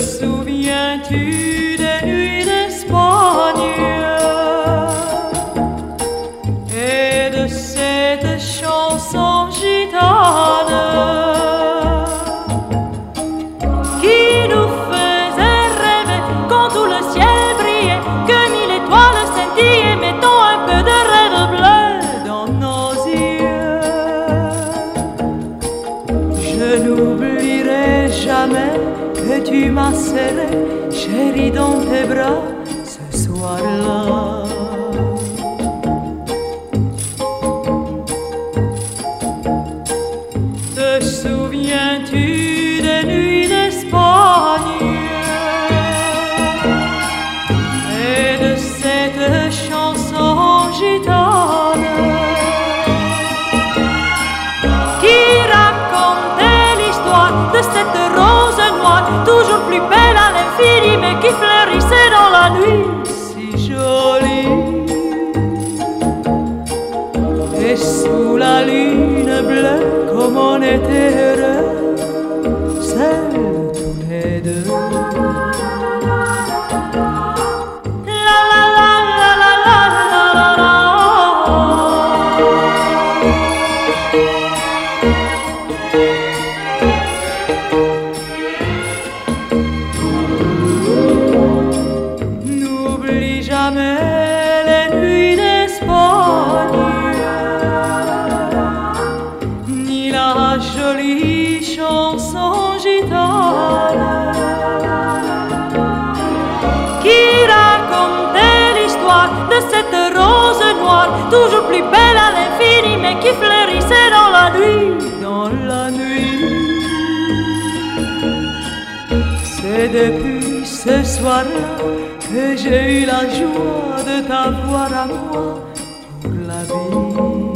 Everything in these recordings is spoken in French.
souviens-tu des nuits d'Espagne et de cette chanson gitane qui nous faisait rêver quand tout le ciel brillait, que mille étoiles scintillaient, mettant un peu de rêve bleu dans nos yeux. Je n'oublierai jamais que tu m'as serré, chérie, dans tes bras ce soir-là. Te souviens-tu des nuits d'Espagne et de cette chanson gitane qui racontait l'histoire de cette rose noire, toujours plus belle à l'infini, mais qui fleurissait dans la nuit, si jolie. Et sous la lune bleue, comme on était heureux, seuls tous les deux. La la la la la la la la. N'oublie jamais les nuits d'Espagne, ni la jolie chanson gitane qui racontait l'histoire de cette rose noire, toujours plus belle à l'infini, mais qui fleurissait dans la nuit, dans la nuit. C'est depuis ce soir-là que j'ai eu la joie de t'avoir à moi pour la vie.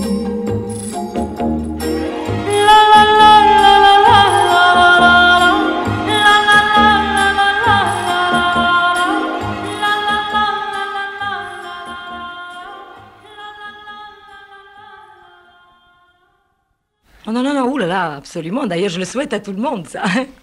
La la la la la la la la la. La la la la la la la. La la la la la la la. Oh non, non, non, oulala, absolument. D'ailleurs, je le souhaite à tout le monde, ça.